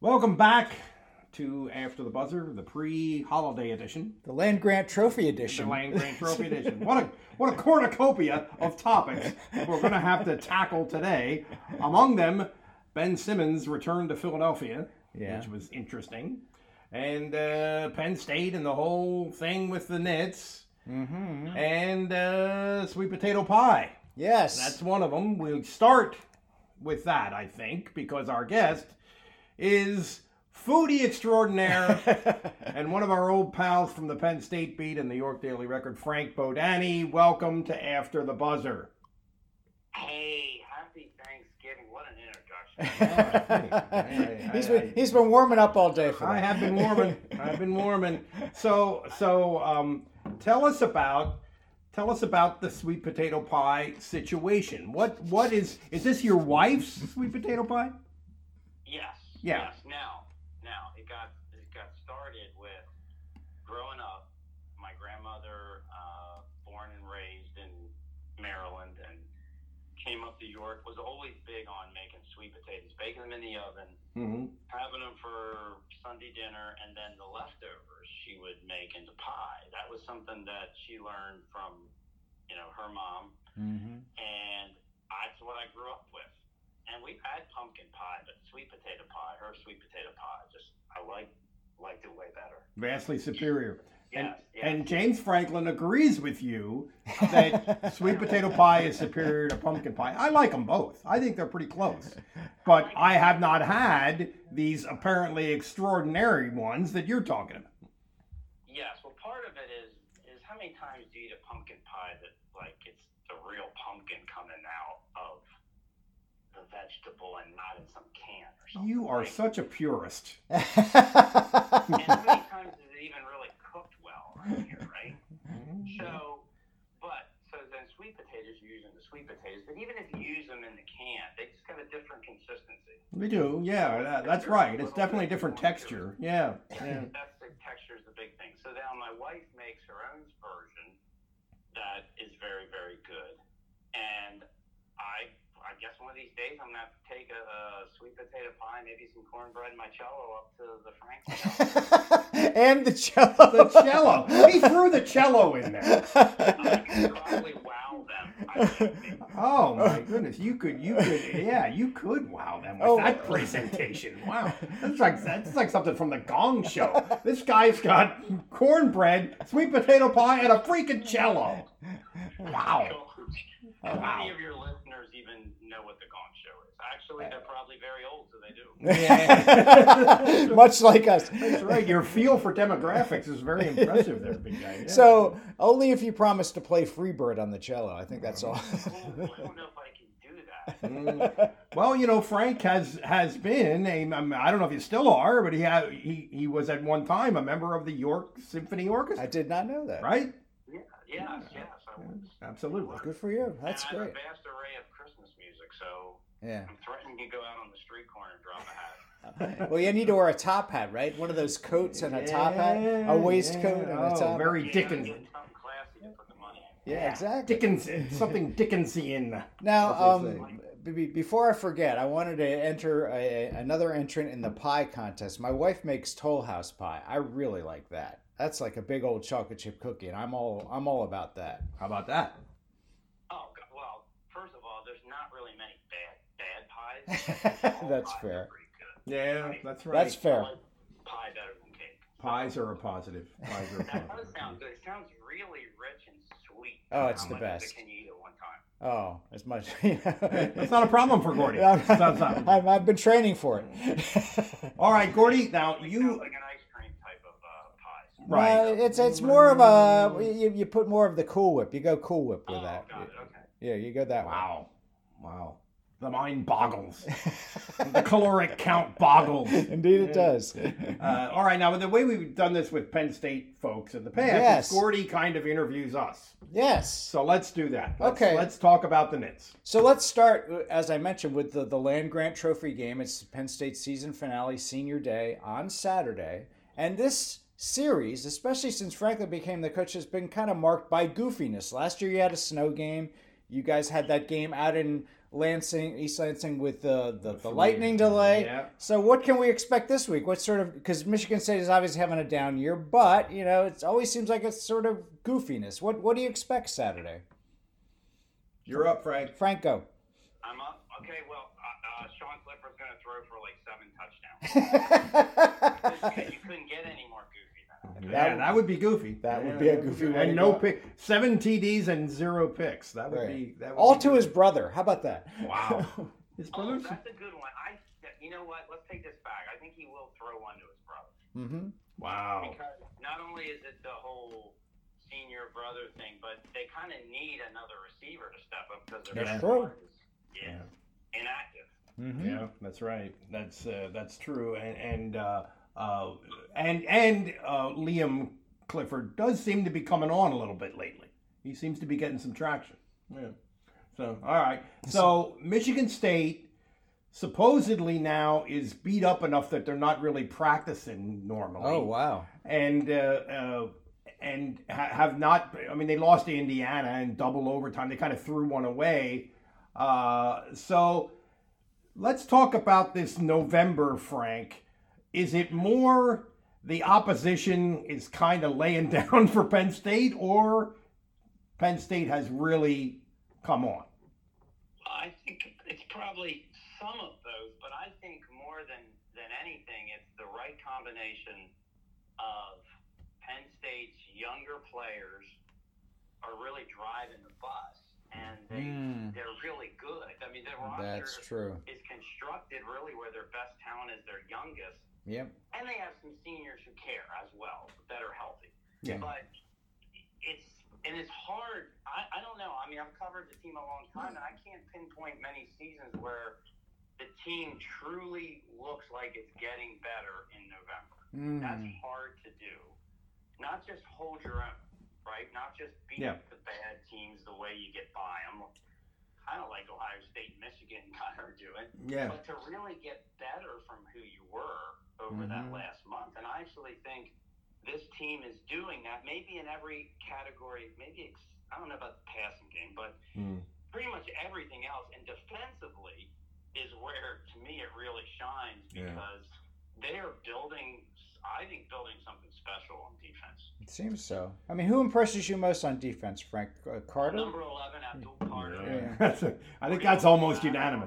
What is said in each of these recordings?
Welcome back to After the Buzzer, the pre-holiday edition. The Land Grant Trophy The edition. Land Grant Trophy edition. What a cornucopia of topics we're going to have to tackle today. Among them, Ben Simmons returned to Philadelphia, which was interesting. And Penn State and the whole thing with the Nits. Mm-hmm. And sweet potato pie. Yes. That's one of them. We'll start with that, I think, because our guest is foodie extraordinaire and one of our old pals from the Penn State beat and the York Daily Record, Frank Bodani. Welcome to After the Buzzer. Hey, happy Thanksgiving. What an introduction. He's been warming up all day for that. I have been warming. I've been warming. So tell us about the sweet potato pie situation. What is this your wife's sweet potato pie? Yes. Yeah. Yes. Now it got started with growing up. My grandmother, born and raised in Maryland, and came up to York. Was always big on making sweet potatoes, baking them in the oven, having them for Sunday dinner, and then the leftovers she would make into pie. That was something that she learned from, her mom, and that's what I grew up with. And we've had pumpkin pie, but sweet potato pie, her sweet potato pie, I liked it way better. Vastly superior. Yes. And James Franklin agrees with you that sweet potato pie is superior to pumpkin pie. I like them both. I think they're pretty close. But I have not had these apparently extraordinary ones that you're talking about. Yes. Well, part of it is how many times do you eat a pumpkin pie that it's the real pumpkin coming out of the vegetable and not in some can or something. You are such a purist. And how many times is it even really cooked well around here, right? So then sweet potatoes, you're using the sweet potatoes, but even if you use them in the can, they just have a different consistency. We do, yeah, that's right. It's definitely a different texture. Yeah. That's the texture is the big thing. So now my wife makes her own version that is very, very good. And I guess one of these days I'm going to have to take a sweet potato pie, maybe some cornbread and my cello up to the Franklin. And the cello. The cello. He threw the cello in there. I could probably wow them. I think. Oh my goodness. You could wow them with that presentation. Wow. That's like something from the Gong Show. This guy's got cornbread, sweet potato pie, and a freaking cello. Wow. How many of your listeners even know what the Gong Show is? Actually, they're probably very old, so they do. Yeah. Much like us. That's right. Your feel for demographics is very impressive there, big guy. Yeah. So, only if you promise to play Freebird on the cello. I think that's all. I don't know if I can do that. Well, Frank has been I don't know if you still are, but he was at one time a member of the York Symphony Orchestra. I did not know that. Right? Yes, I was. Absolutely. Good for you. That's and I have great. a vast array of Christmas music, so Yeah. I'm threatening to go out on the street corner and drop a hat. Well, you need to wear a top hat, right? One of those coats and a top hat, a waistcoat and a top. Very Yeah, Dickens. something classy to put the money in. Yeah, exactly. Something Dickensian. Now, before I forget, I wanted to enter another entrant in the pie contest. My wife makes Toll House pie. I really like that. That's like a big old chocolate chip cookie, and I'm all about that. How about that? Oh, God. Well, first of all, there's not really many bad pies. All That's pies fair. are pretty good. Yeah, that's right. That's fair. I like pie better than cake. Pies are a positive. That does sound good. It sounds really rich and sweet. Oh, it's How the much of best. it can you eat at one time? Oh, as much. That's not a problem for Gordy. That's not- I've been training for it. All right, Gordy. Now It you sounds like an ice cream type of pie. right. It's more of a you put more of the Cool Whip. You go Cool Whip with Oh, that. got it. Okay. Yeah, you go that way. Wow. The mind boggles. The caloric count boggles. Indeed, it does. All right, now the way we've done this with Penn State folks in the past, Yes. is Gordy kind of interviews us. Yes. So let's do that. Okay. Let's talk about the Nits. So let's start, as I mentioned, with the Land Grant Trophy game. It's Penn State season finale, senior day on Saturday, and this series, especially since Franklin became the coach, has been kind of marked by goofiness. Last year you had a snow game. You guys had that game out in East Lansing with the lightning delay. Yeah. So what can we expect this week? What sort of, because Michigan State is obviously having a down year, but it always seems like it's sort of goofiness. What do you expect Saturday? You're up, Frank. Franco. I'm up. Okay, well, Sean Clifford's going to throw for like 7 touchdowns. You couldn't get any more goofy than that. That would be goofy. That would be a goofy one. And no pick, 7 TDs and 0 picks. That would be all to his brother. How about that? Wow. His brother. That's a good one. You know what? Let's take this back. I think he will throw one to his brother. Mm-hmm. Wow. Because not only is it the whole senior brother thing, but they kind of need another receiver to step up because That's true. Inactive. Mm-hmm. Yeah, that's right. That's true. And Liam Clifford does seem to be coming on a little bit lately. He seems to be getting some traction. Yeah. So all right. So Michigan State supposedly now is beat up enough that they're not really practicing normally. Oh wow. And have not. I mean, they lost to Indiana in double overtime. They kind of threw one away. So let's talk about this November, Frank. Is it more the opposition is kind of laying down for Penn State, or Penn State has really come on? I think it's probably some of those, but I think more than anything, it's the right combination of Penn State's younger players are really driving the bus, and they're really good. I mean, their roster is constructed really where their best talent is their youngest. Yep. And they have some seniors who care as well, that are healthy. Yeah. But it's hard. I don't know. I mean, I've covered the team a long time, and I can't pinpoint many seasons where the team truly looks like it's getting better in November. That's hard to do. Not just hold your own, right? Not just beat the bad teams the way you get by. I'm kind of like Ohio State and Michigan kind of are doing. Yeah. But to really get better from who you were over that last month. And I actually think this team is doing that, maybe in every category. Maybe I don't know about the passing game, but pretty much everything else. And defensively is where, to me, it really shines because they are building something special on defense. It seems so. I mean, who impresses you most on defense, Frank? Carter? Number 11, Abdul Carter. Yeah. I think that's almost unanimous.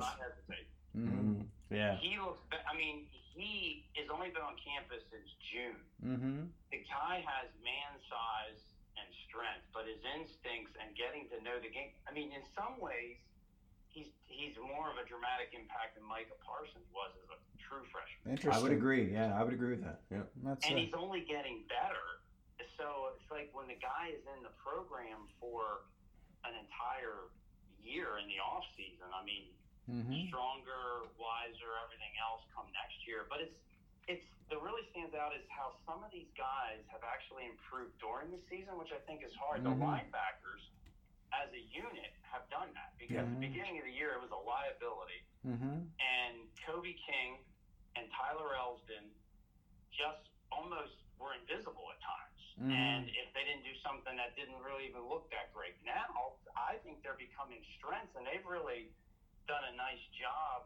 Yeah. He looks. I mean, he has only been on campus since June. The guy has man size and strength, but his instincts and getting to know the game. I mean, in some ways, he's more of a dramatic impact than Micah Parsons was as a true freshman. Interesting. I would agree. Yeah, I would agree with that. Yeah. He's only getting better. So it's like when the guy is in the program for an entire year in the off season. I mean, stronger, wiser, everything else come next year. But it's that really stands out is how some of these guys have actually improved during the season, which I think is hard. The linebackers, as a unit, have done that because at the beginning of the year it was a liability, and Kobe King and Tyler Elsdon just almost were invisible at times. And if they didn't do something that didn't really even look that great, now I think they're becoming strengths, and they've really done a nice job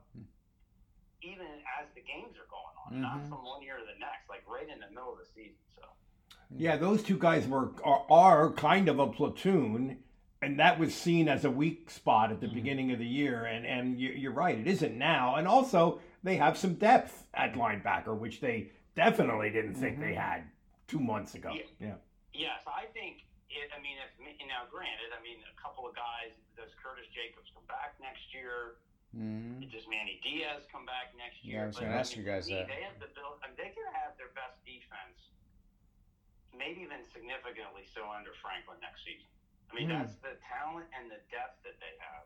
even as the games are going on, not from one year to the next, like right in the middle of the season. So yeah, those two guys are kind of a platoon, and that was seen as a weak spot at the beginning of the year, and you're right, it isn't now. And also they have some depth at linebacker, which they definitely didn't think they had 2 months ago. Yes, I think now granted, I mean, a couple of guys, does Curtis Jacobs come back next year? Does Manny Diaz come back next year? Yeah, I was going to ask you guys that. They have the build. I mean, they could have their best defense, maybe even significantly so under Franklin next season. I mean, that's the talent and the depth that they have.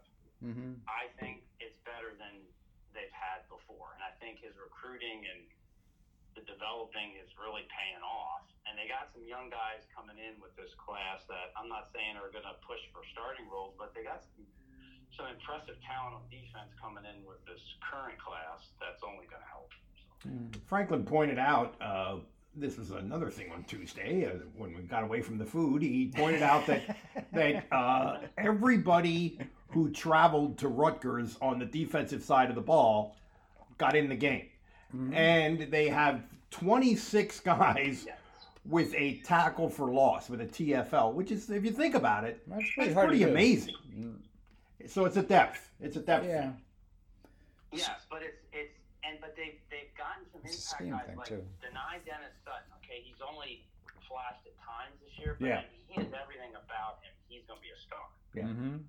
I think it's better than they've had before, and I think his recruiting and the developing is really paying off. And they got some young guys coming in with this class that I'm not saying are going to push for starting roles, but they got some impressive talent on defense coming in with this current class that's only going to help. So. Franklin pointed out, this was another thing on Tuesday, when we got away from the food, he pointed out that everybody who traveled to Rutgers on the defensive side of the ball, got in the game. And they have 26 guys with a tackle for loss, with a TFL, which is, if you think about it, that's pretty amazing. So it's a depth. It's a depth. Yeah. Yes, but but they've gotten some impact guys like Deni Dennis Sutton. Okay, he's only flashed at times this year, but he has everything about him. He's going to be a star. Yeah.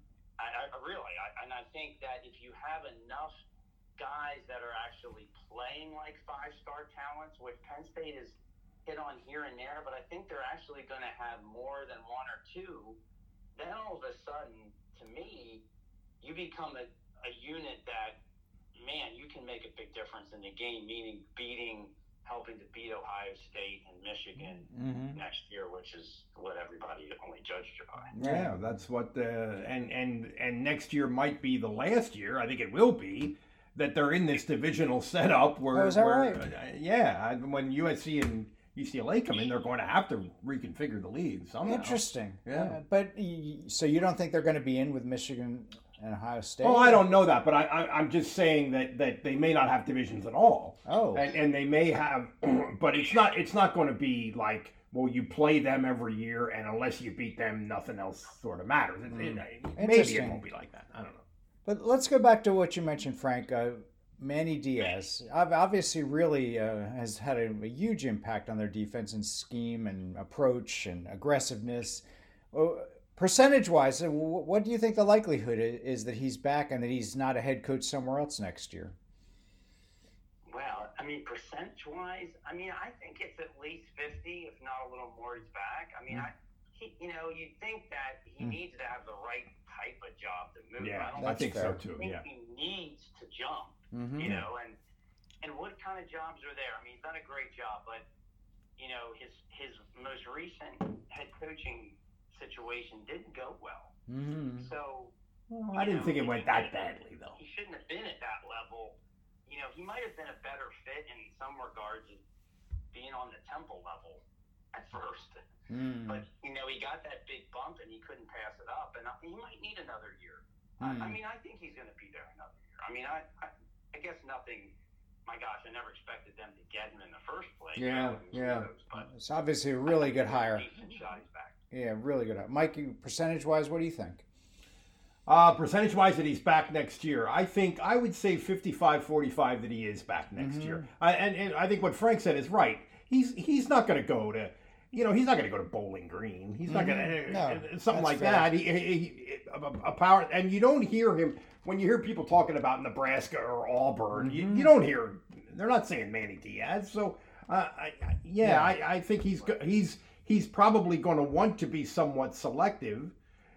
I think that if you have enough guys that are actually playing like five-star talents, which Penn State has hit on here and there, but I think they're actually going to have more than one or two, then all of a sudden, to me, you become a unit that, man, you can make a big difference in the game, meaning helping to beat Ohio State and Michigan next year, which is what everybody only judged you by. Yeah, that's what and next year might be the last year. I think it will be that they're in this divisional setup where, right? When USC and UCLA come in, they're going to have to reconfigure the league somehow. Interesting. Yeah. But so you don't think they're going to be in with Michigan and Ohio State? Oh, I don't know that, but I'm just saying that they may not have divisions at all. Oh. And they may have, but it's not going to be like, well, you play them every year, and unless you beat them, nothing else sort of matters. Maybe it won't be like that. I don't know. But let's go back to what you mentioned, Frank. Manny Diaz obviously really has had a huge impact on their defense and scheme and approach and aggressiveness. Percentage-wise, what do you think the likelihood is that he's back and that he's not a head coach somewhere else next year? Well, I mean, percentage-wise, I think it's at least 50, if not a little more, he's back. You'd think that he needs to have the right type of job to move. Yeah, I think so too. I think he needs to jump, and what kind of jobs are there? I mean, he's done a great job, but, his most recent head coaching situation didn't go well. So, I didn't think it went that badly, though. He shouldn't have been at that level. He might have been a better fit in some regards of being on the Temple level at first. But, he got that big bump and he couldn't pass it up. And he might need another year. I think he's going to be there another year. I guess nothing. My gosh, I never expected them to get him in the first place. But it's obviously a really good hire. Shot he's back. Yeah, really good. Mike, percentage-wise, what do you think? Percentage-wise that he's back next year, I would say 55-45 that he is back next year. And I think what Frank said is right. He's not going to go to, he's not going to go to Bowling Green. He's not going to something like fair. That. He a power, and you don't hear him when you hear people talking about Nebraska or Auburn. You don't hear. They're not saying Manny Diaz. So I think he's probably going to want to be somewhat selective.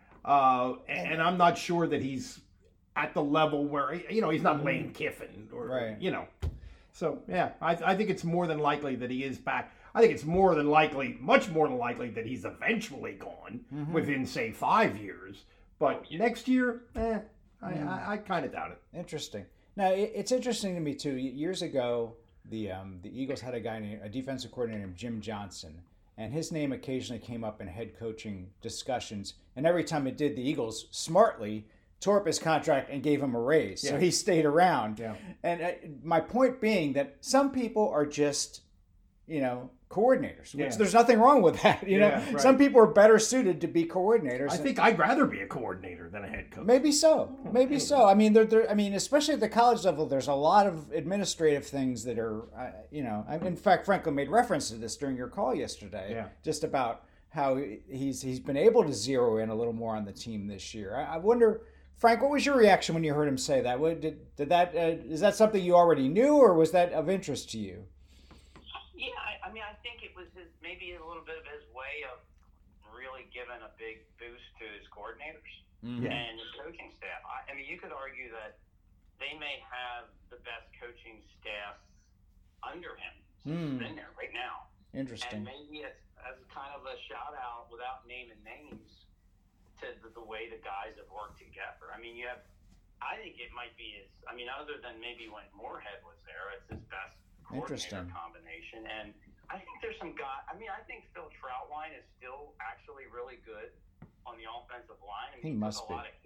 And I'm not sure that he's at the level where, he's not Lane Kiffin or, So, I think it's more than likely that he is back. I think it's much more than likely that he's eventually gone within, say, 5 years. But next year, I kind of doubt it. Interesting. Now, it's interesting to me, too. Years ago, the Eagles had a defensive coordinator named Jim Johnson. And his name occasionally came up in head coaching discussions. And every time it did, the Eagles smartly tore up his contract and gave him a raise. So he stayed around. Yeah. And my point being that some people are just, coordinators, which there's nothing wrong with that. Right. Some people are better suited to be coordinators. I think I'd rather be a coordinator than a head coach. Maybe so. Maybe so. I mean, especially at the college level, there's a lot of administrative things that are, in fact, Franklin made reference to this during your call yesterday, just about how he's been able to zero in a little more on the team this year. I wonder, Frank, what was your reaction when you heard him say that? Is that something you already knew, or was that of interest to you? Yeah, I think it was maybe a little bit of his way of really giving a big boost to his coordinators and his coaching staff. You could argue that they may have the best coaching staff under him since he's been there right now. Interesting. And maybe it's as kind of a shout out without naming names to the way the guys have worked together. I think it might be other than maybe when Moorhead was there, it's his best coordinator combination. And I think there's some guys. I think Phil Trautwein is still actually really good on the offensive line. He must took be. A lot of heat.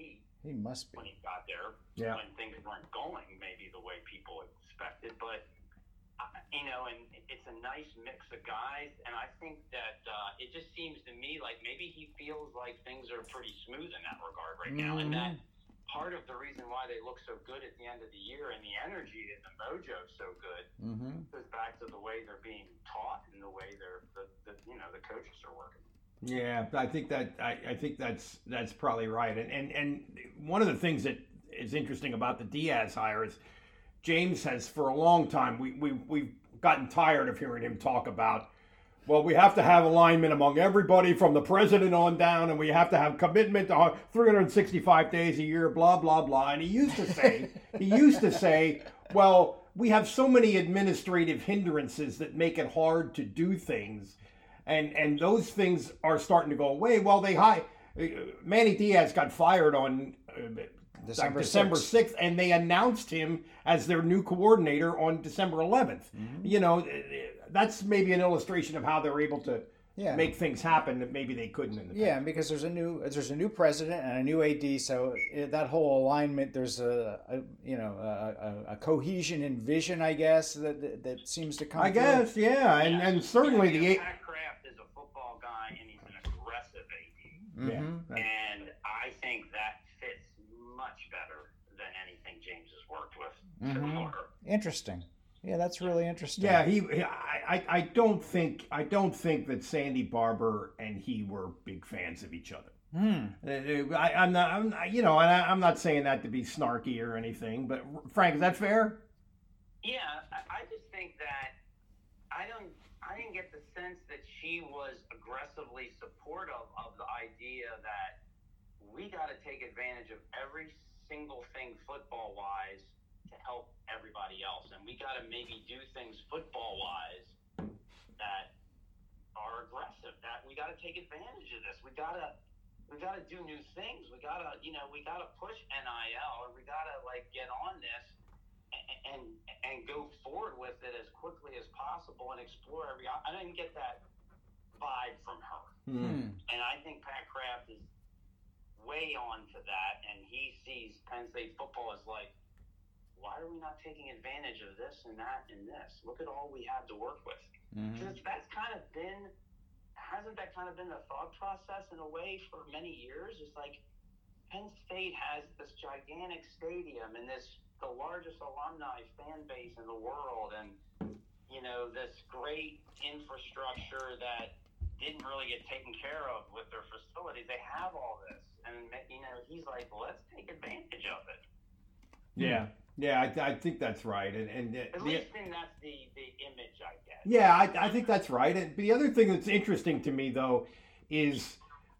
He must be. When he got there, when things weren't going maybe the way people expected. But, and it's a nice mix of guys. And I think that it just seems to me like maybe he feels like things are pretty smooth in that regard right now. And that part of the reason why they look so good at the end of the year and the energy and the mojo so good goes back to the way they're being taught and the way the coaches are working. Yeah, I think that's probably right. And one of the things that is interesting about the Diaz hire is James has for a long time we've gotten tired of hearing him talk about, well, we have to have alignment among everybody from the president on down, and we have to have commitment to 365 days a year, blah blah blah. And he used to say, well, we have so many administrative hindrances that make it hard to do things. And those things are starting to go away. Well, Manny Diaz got fired on December 6th, and they announced him as their new coordinator on December 11th. That's maybe an illustration of how they're able to make things happen that maybe they couldn't in the past. Yeah, because there's a new president and a new AD, so that whole alignment, there's a cohesion and vision, I guess, that seems to come. I guess, yeah, and certainly Pat Kraft is a football guy and he's an aggressive AD. Yeah, and I think that fits much better than anything James has worked with before. Interesting. Yeah, that's really interesting. Yeah, I don't think that Sandy Barber and he were big fans of each other. I'm not saying that to be snarky or anything, but Frank, is that fair? Yeah, I just think that I didn't get the sense that she was aggressively supportive of the idea that we got to take advantage of every single thing football-wise to help everybody else, and we got to maybe do things football-wise that are aggressive. That we got to take advantage of this. We got to do new things. We got to push NIL, and we got to get on this and go forward with it as quickly as possible and explore every. I didn't get that vibe from her, and I think Pat Kraft is way on to that, and he sees Penn State football as like, why are we not taking advantage of this and that and this? Look at all we have to work with. Because hasn't that kind of been the thought process in a way for many years? It's like Penn State has this gigantic stadium and the largest alumni fan base in the world, and this great infrastructure that didn't really get taken care of with their facilities. They have all this, and he's like, let's take advantage of it. Yeah, I think that's right, and at least that's the image I get. Yeah, I think that's right. And the other thing that's interesting to me though is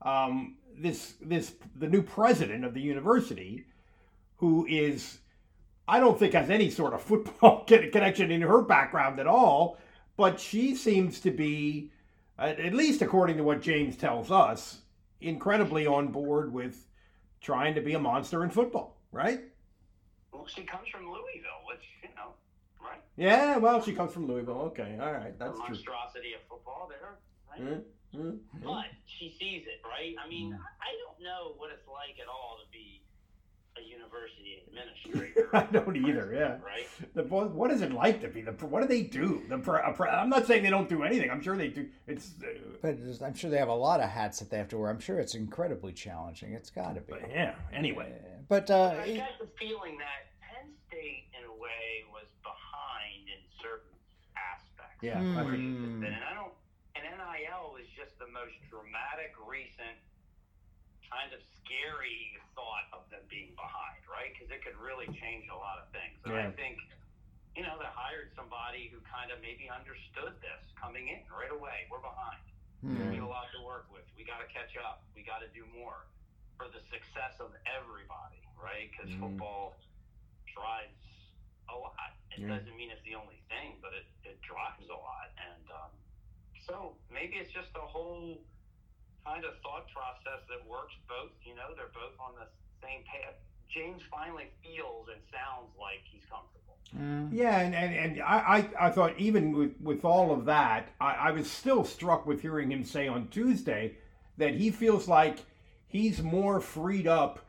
the new president of the university, who is, I don't think has any sort of football connection in her background at all, but she seems to be, at least according to what James tells us, incredibly on board with trying to be a monster in football, right? Well, she comes from Louisville, which, right? Yeah, well, she comes from Louisville. Okay, all right, that's the true. Monstrosity of football there, right? But she sees it, right? I mean, I don't know what it's like at all to be a university administrator. I don't either, yeah. Right? What is it like to be what do they do? I'm not saying they don't do anything. I'm sure they do. But I'm sure they have a lot of hats that they have to wear. I'm sure it's incredibly challenging. It's got to be. But yeah, anyway. But I got the feeling that Penn State, in a way, was behind in certain aspects. Yeah. And NIL is just the most dramatic, recent, kind of scary thought of them being behind, right? Because it could really change a lot of things. And I think, they hired somebody who kind of maybe understood this coming in right away. We're behind. We have a lot to work with. We got to catch up. We got to do more for the success of everybody, right? Because football drives a lot. It doesn't mean it's the only thing, but it drives a lot. And so maybe it's just a whole kind of thought process that works both. They're both on the same path. James finally feels and sounds like he's comfortable. Yeah, and I thought even with all of that, I was still struck with hearing him say on Tuesday that he feels like he's more freed up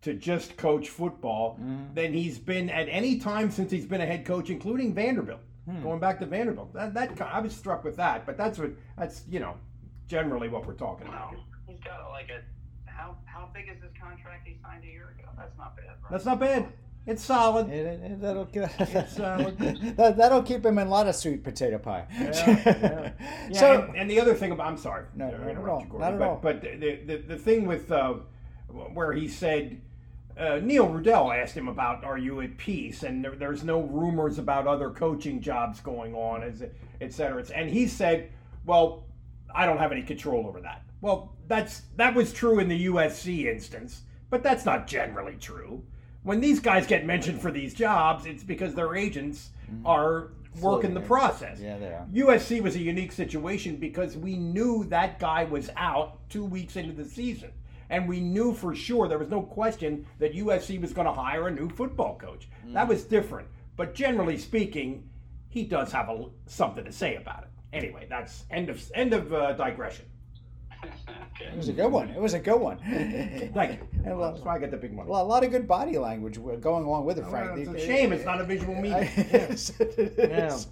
to just coach football than he's been at any time since he's been a head coach, including Vanderbilt. Going back to Vanderbilt, that I was struck with that. But that's generally what we're talking about here. He's got how big is this contract he signed a year ago? That's not bad, right? That's not bad. It's solid. That'll keep him in a lot of sweet potato pie. Yeah. So, and the other thing about, I'm sorry, not at all. But the thing with where he said, Neil Rudell asked him about, are you at peace? And there's no rumors about other coaching jobs going on, et cetera. And he said, well, I don't have any control over that. Well, that was true in the USC instance, but that's not generally true. When these guys get mentioned for these jobs, it's because their agents are working the process. Yeah, they are. USC was a unique situation because we knew that guy was out 2 weeks into the season. And we knew for sure, there was no question that USC was going to hire a new football coach. That was different. But generally speaking, he does have something to say about it. Anyway, that's end of digression. Okay. It was a good one. Thank you. That's why I get the big money. Well, a lot of good body language going along with it, Frank. It's a shame it's not a visual medium. Yes, it is.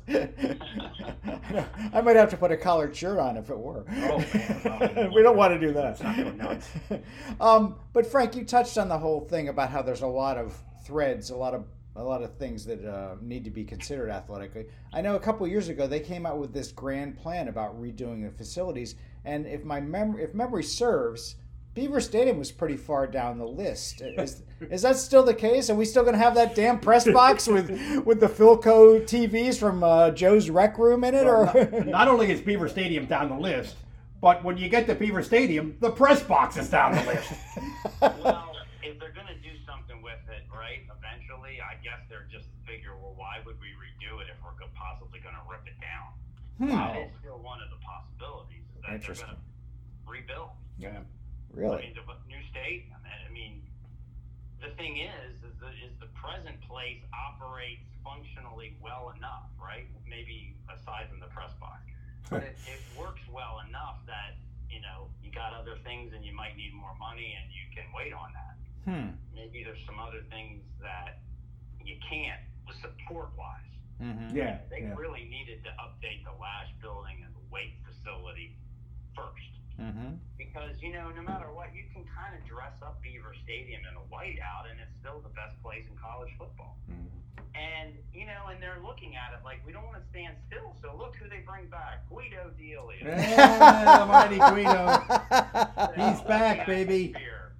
I might have to put a collared shirt on if it were. Oh, man. We don't want to do that. It's not going nuts. But Frank, you touched on the whole thing about how there's a lot of threads, a lot of things that need to be considered athletically. I know a couple of years ago they came out with this grand plan about redoing the facilities, and if memory serves, Beaver Stadium was pretty far down the list. Is that still the case? Are we still going to have that damn press box with the Philco TVs from Joe's Rec Room in it? Or not only is Beaver Stadium down the list, but when you get to Beaver Stadium, the press box is down the list. Well, if they're going to do something with it, right, eventually, I guess they're just figure, well, why would we redo it if we're possibly going to rip it down? That is still one of the possibilities, is that they're going to rebuild. Yeah. Really? I mean, the new stadium. I mean, the thing is the present place operates functionally well enough, right? Maybe aside from the press box. But it works well enough that, you got other things and you might need more money and you can wait on that. Maybe there's some other things that you can't, support-wise. Mm-hmm. Yeah. They really needed to update the Lash building and the weight facility first. Mm-hmm. Because, no matter what, you can kind of dress up Beaver Stadium in a whiteout, and it's still the best place in college football. Mm-hmm. And, and they're looking at it like, we don't want to stand still, so look who they bring back. Guido D'Elia. Yeah, mighty Guido. He's back, baby.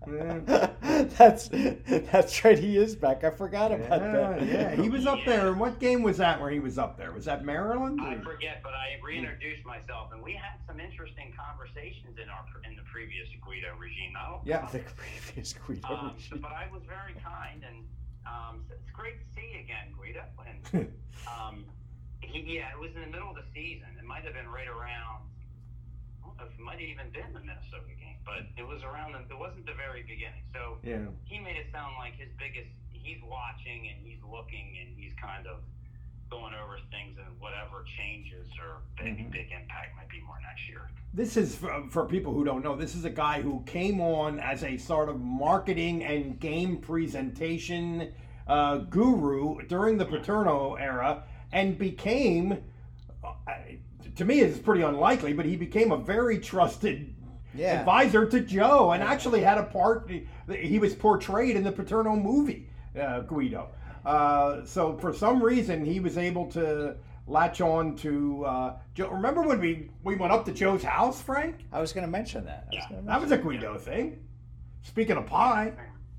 That's right. He is back. I forgot about that. Yeah, he was up there. What game was that where he was up there? Was that Maryland? I forget, but I reintroduced myself, and we had some interesting conversations in the previous Guido regime. The previous Guido regime. But I was very kind, and it's great to see you again, Guido. And it was in the middle of the season. It might have been right around. It might have even been the Minnesota game, but it was around. It wasn't the very beginning. So he made it sound like he's watching and he's looking and he's kind of going over things, and whatever changes or maybe big impact might be more next year. This is, for people who don't know, this is a guy who came on as a sort of marketing and game presentation guru during the Paterno era and became... to me, it's pretty unlikely, but he became a very trusted advisor to Joe, and actually had a part. He was portrayed in the Paterno movie, Guido. So for some reason, he was able to latch on to Joe. Remember when we went up to Joe's house, Frank? I was going to mention that. That was a Guido thing. Speaking of pie.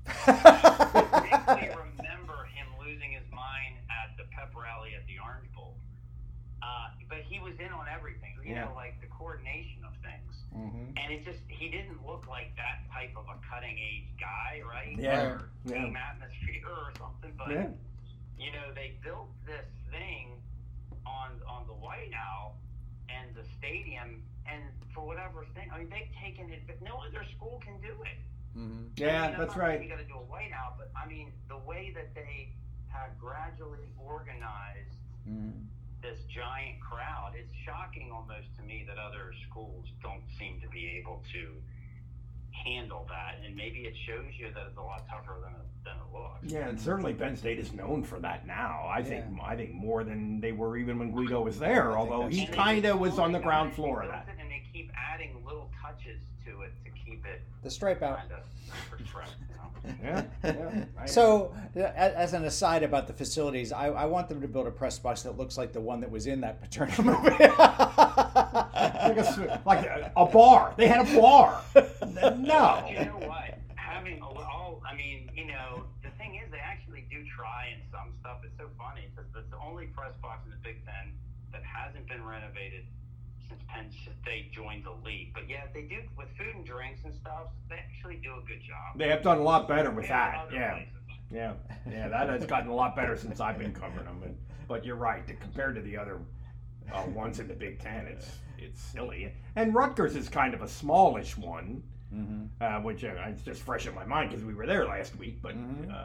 I remember him losing his mind at the pep rally at the Orange Bowl. But he was in on everything, like the coordination of things. Mm-hmm. And he didn't look like that type of a cutting edge guy, right? Or team atmosphere or something. But, they built this thing on the White Owl and the stadium, and for whatever thing, they've taken it, but no other school can do it. Mm-hmm. Yeah, that's right. You got to do a White Owl, but the way that they have gradually organized this giant crowd, it's shocking almost to me that other schools don't seem to be able to handle that, and maybe it shows you that it's a lot tougher than it looks. Yeah, and certainly Penn State is known for that now. I think more than they were even when Guido was there, although he kind of was on the ground floor of that. And they keep adding little touches to it to keep it the stripe out. Kind of fresh, Yeah. So, as an aside about the facilities, I want them to build a press box that looks like the one that was in that Paterno movie. like a bar. They had a bar. No. But you know what? Having the thing is, they actually do try in some stuff. It's so funny because it's the only press box in the Big Ten that hasn't been renovated since Penn State joined the league. But yeah, they do with food and drinks and stuff. They actually do a good job. They have done a lot better with that. Yeah, that has gotten a lot better since I've been covering them. But you're right. Compared to the other ones in the Big Ten, it's silly. And Rutgers is kind of a smallish one, which it's just fresh in my mind because we were there last week. But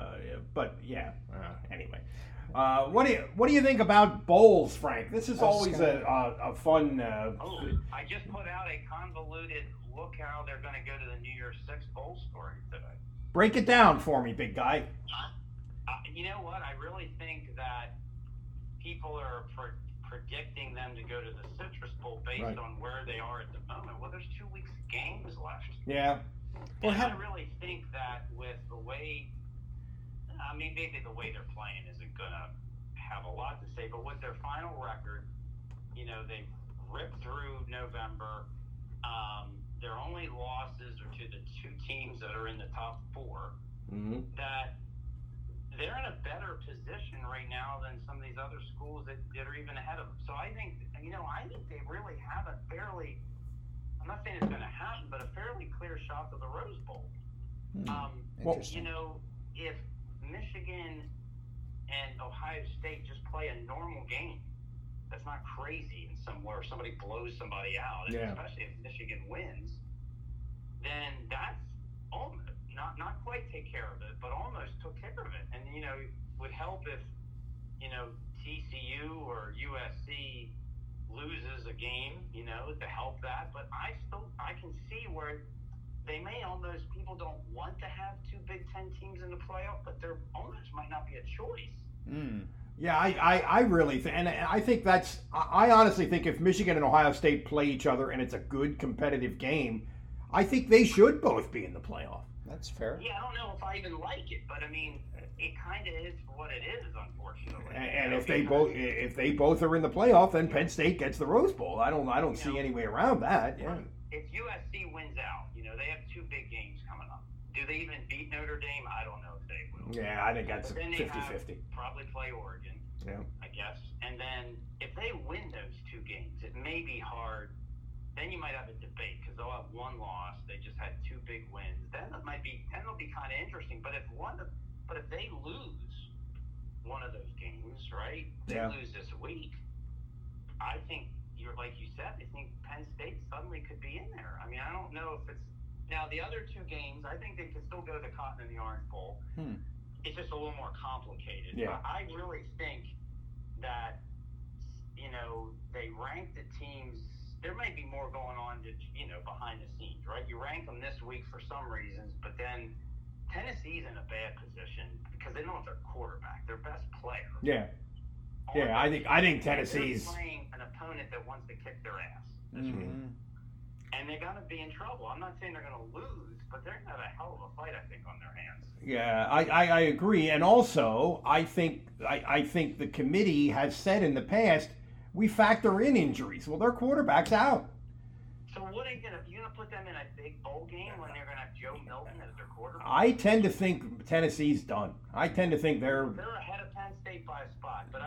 anyway. What do you think about bowls, Frank? This is always a fun. I just put out a convoluted look how they're going to go to the New Year's Six bowl story today. Break it down for me, big guy. You know what? I really think that people are predicting them to go to the Citrus Bowl based on where they are at the moment. Well, there's 2 weeks of games left. Yeah. And I really think that with the way. Maybe the way they're playing isn't going to have a lot to say, but with their final record, they've ripped through November. Their only losses are to the two teams that are in the top four. Mm-hmm. That they're in a better position right now than some of these other schools that are even ahead of them. So I think they really have a fairly, I'm not saying it's going to happen, but a fairly clear shot to the Rose Bowl. If Michigan and Ohio State just play a normal game that's not crazy in somewhere somebody blows somebody out, especially if Michigan wins, then that's almost not quite take care of it, but almost took care of it. And it would help if TCU or USC loses a game, to help that. But I can see where they may almost, people don't want to have two Big Ten teams in the playoff, but there almost might not be a choice. Yeah, I really think, and I think I honestly think if Michigan and Ohio State play each other and it's a good competitive game, I think they should both be in the playoff. That's fair. Yeah, I don't know if I even like it, but it kind of is what it is, unfortunately. And if they both are in the playoff, then Penn State gets the Rose Bowl. I don't see any way around that. Yeah. If USC wins out, they have two big games coming up. Do they even beat Notre Dame? I don't know if they will. Yeah, I think that's 50-50. Probably play Oregon. Yeah. I guess. And then if they win those two games, it may be hard. Then you might have a debate because they'll have one loss. They just had two big wins. Then it'll be kind of interesting. But if they lose one of those games, right? They lose this week. I think like you said, I think Penn State suddenly could be in there. I don't know if it's now the other two games. I think they could still go to the Cotton and the Orange Bowl. It's just a little more complicated. Yeah. But I really think that they rank the teams. There might be more going on behind the scenes, right? You rank them this week for some reasons, but then Tennessee's in a bad position because they don't have their quarterback, their best player. Yeah. Yeah, I think Tennessee's playing an opponent that wants to kick their ass this week. And they're going to be in trouble. I'm not saying they're going to lose, but they're going to have a hell of a fight, I think, on their hands. Yeah, I agree. And also, I think the committee has said in the past, we factor in injuries. Well, their quarterback's out. So what are you going to put them in a big bowl game when they're going to have Joe Milton as their quarterback? I tend to think Tennessee's done. I tend to think they're ahead of Penn State by a spot. But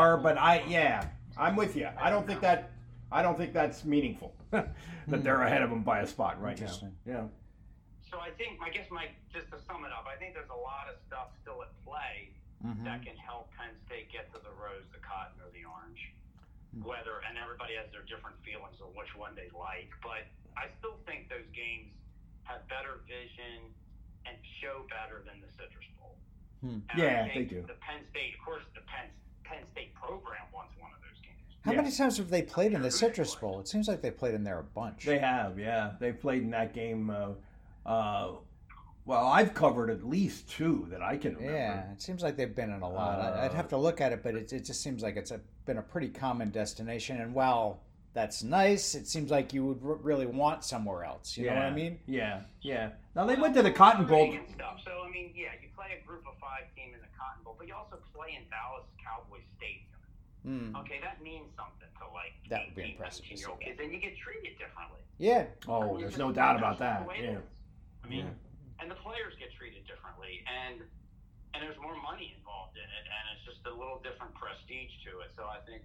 I'm with you. I don't think that's meaningful that they're ahead of them by a spot right now. Yeah. So I guess just to sum it up, I think there's a lot of stuff still at play that can help Penn State get to the Rose, the Cotton, or the Orange. And everybody has their different feelings of which one they like, but I still think those games have better vision and show better than the Citrus Bowl. Yeah, they do. The Penn State, of course, the Penn State program wants one of those games. How many times have they played in the Citrus Bowl? It seems like they played in there a bunch. They have, yeah. They played in that game Well, I've covered at least 2 that I can remember. Yeah, it seems like they've been in a lot. I'd have to look at it, but it just seems like it's been a pretty common destination. And while that's nice, it seems like you would really want somewhere else. You know what I mean? Yeah. Now, they went to the Cotton Bowl. Stuff. So, I mean, yeah, you play a group of 5 team in the Cotton Bowl, but you also play in Dallas Cowboys Stadium. Okay, that means something to like that would be impressive. 19-year-old kids, and you get treated differently. Yeah. Oh, there's no doubt about that. Yeah. I mean, and the players get treated differently, and there's more money involved in it, and it's just a little different prestige to it. So I think,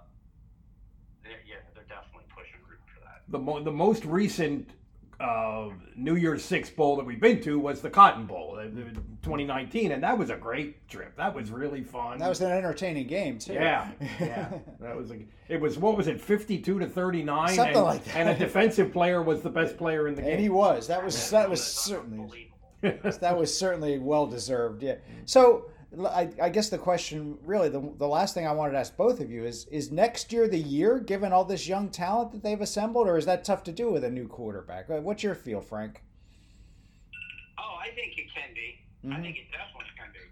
they're definitely pushing for that. The most recent New Year's Six Bowl that we've been to was the Cotton Bowl, 2019, and that was a great trip. That was really fun. That was an entertaining game too. Yeah. That was it was, what was it, 52-39, something like that. And a defensive player was the best player in the game. And he was. That was certainly that was certainly well deserved. Yeah. So I guess the question, really, the last thing I wanted to ask both of you is next year the year, given all this young talent that they've assembled, or is that tough to do with a new quarterback? What's your feel, Frank? Oh, I think it can be. I think it definitely can be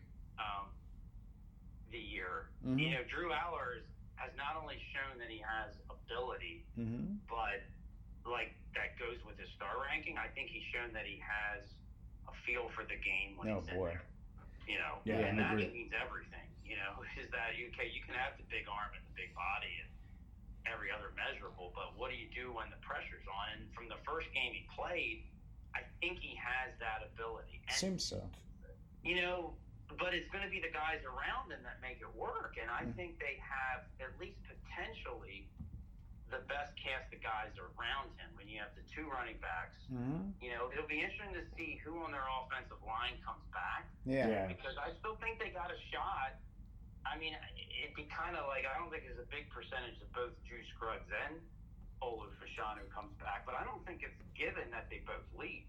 the year. You know, Drew Aller has not only shown that he has ability, but like that goes with his star ranking. I think he's shown that he has a feel for the game when he's in there. You know, and that means everything. You know, is that you can have the big arm and the big body and every other measurable, but what do you do when the pressure's on? And from the first game he played, I think he has that ability. And, seems so. You know, but it's going to be the guys around him that make it work, and I think they have at least potentially the best cast of guys around him. When you have the 2 running backs, you know, it'll be interesting to see who on their offensive line comes back. Yeah. Because I still think they got a shot. I mean, it'd be kind of like, I don't think there's a big percentage of both Drew Scruggs and Olu Fashanu comes back, but I don't think it's given that they both leave.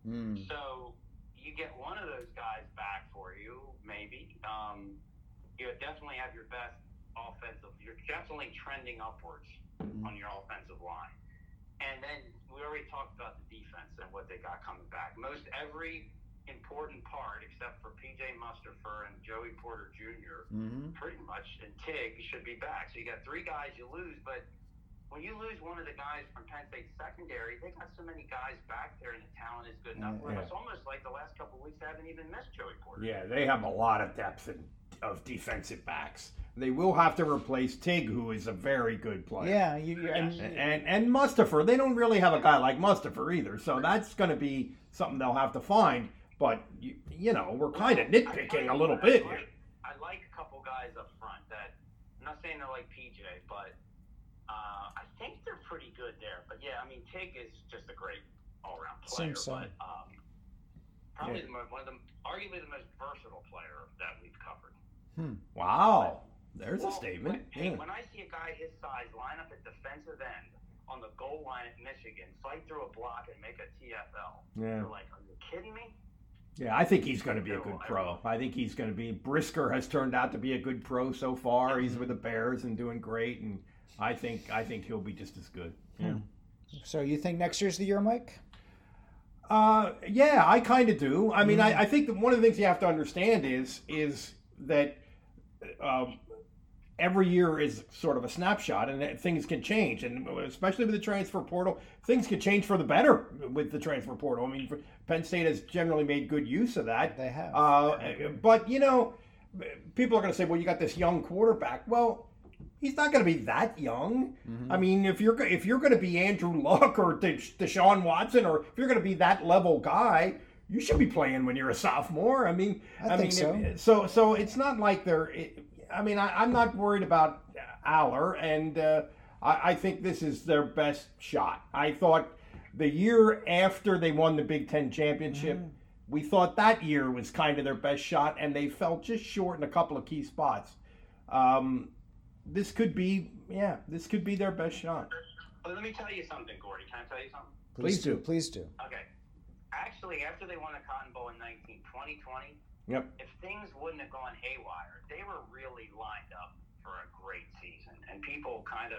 So you get one of those guys back for you, maybe. You definitely have your best offensive. You're definitely trending upwards on your offensive line. And then we already talked about the defense and what they got coming back. Most every important part, except for P.J. Mustipher and Joey Porter Jr., pretty much, and Tig should be back. So you got 3 guys you lose, but when you lose one of the guys from Penn State secondary, they got so many guys back there and the talent is good enough. It's almost like the last couple of weeks they haven't even missed Joey Porter. Yeah, they have a lot of depth of defensive backs. They will have to replace Tig, who is a very good player. Yeah, and Mustipher. They don't really have a guy like Mustipher either, so that's going to be something they'll have to find. But you know, we're kind of nitpicking a little bit here. I like a couple guys up front that, I'm not saying they're like PJ, but I think they're pretty good there. But yeah, I mean, Tig is just a great all-around player. Seems so. But probably arguably the most versatile player that we've covered. Wow. There's a statement. When I see a guy his size line up at defensive end on the goal line at Michigan, fight through a block and make a TFL, you're like, are you kidding me? Yeah, I think he's going to be a good pro. I think he's going to be. Brisker has turned out to be a good pro so far. He's with the Bears and doing great, and I think he'll be just as good. Yeah. So you think next year's the year, Mike? Yeah, I kind of do. I mean, I think that one of the things you have to understand is that every year is sort of a snapshot, and things can change, and especially with the transfer portal, things can change for the better with the transfer portal. I mean, Penn State has generally made good use of that. They have. But, you know, people are going to say, well, you got this young quarterback. Well, he's not going to be that young. I mean, if you're going to be Andrew Luck or Deshaun Watson, or if you're going to be that level guy, you should be playing when you're a sophomore. I mean, I think so. So it's not like they're. I mean, I'm not worried about Aller, and I think this is their best shot. I thought the year after they won the Big Ten championship, we thought that year was kind of their best shot, and they fell just short in a couple of key spots. This could be their best shot. Well, let me tell you something, Gordy. Can I tell you something? Please do. Please do. Okay. Actually, after they won the Cotton Bowl in 2020, if things wouldn't have gone haywire, they were really lined up for a great season. And people kind of